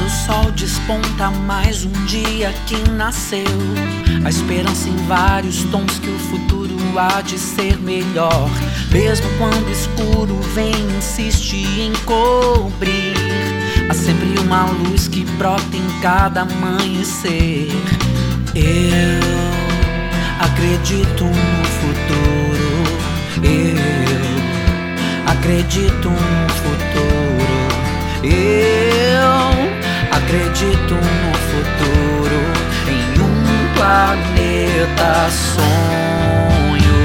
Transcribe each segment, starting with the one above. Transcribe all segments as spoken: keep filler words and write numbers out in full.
do sol desponta mais um dia que nasceu. A esperança em vários tons que o futuro há de ser melhor. Mesmo quando o escuro vem e insiste em cobrir, há sempre uma luz que brota em cada amanhecer. Eu acredito no futuro. Eu acredito no futuro. Eu acredito no futuro, em um planeta sonho.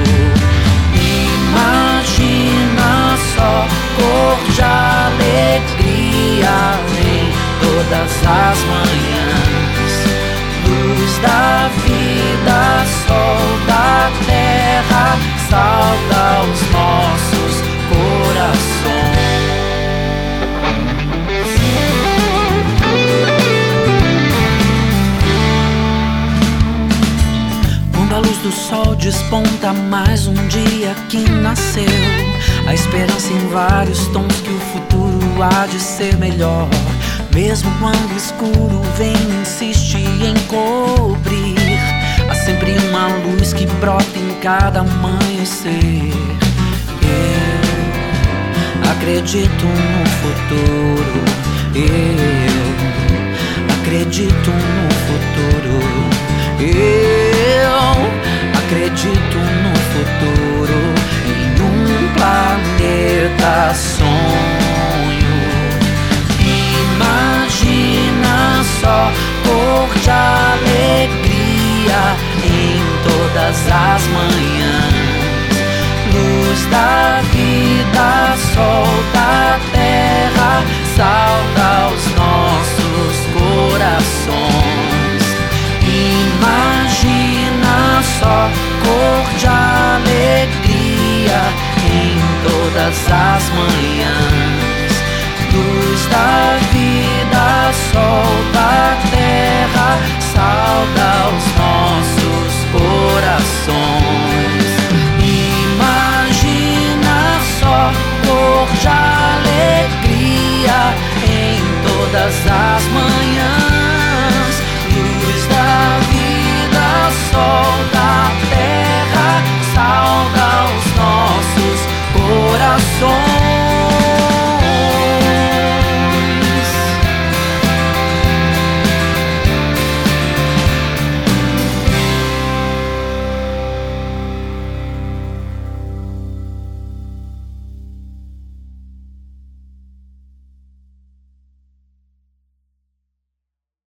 Imagina só, cor de alegria em todas as manhãs. Luz da vida, sol da terra, salta os nossos corações. A luz do sol desponta mais um dia que nasceu. A esperança em vários tons que o futuro há de ser melhor. Mesmo quando o escuro vem e insiste em cobrir, há sempre uma luz que brota em cada amanhecer. Eu acredito no futuro. Eu acredito no futuro. Eu acredito no futuro, em um planeta sonho. Imagina só, cor de alegria em todas as manhãs. Luz da vida, sol da terra, salta aos nossos corações. Imagina só, cor de alegria em todas as manhãs. Luz da vida, sol da terra, salta aos nossos corações. Imagina só, cor de alegria em todas as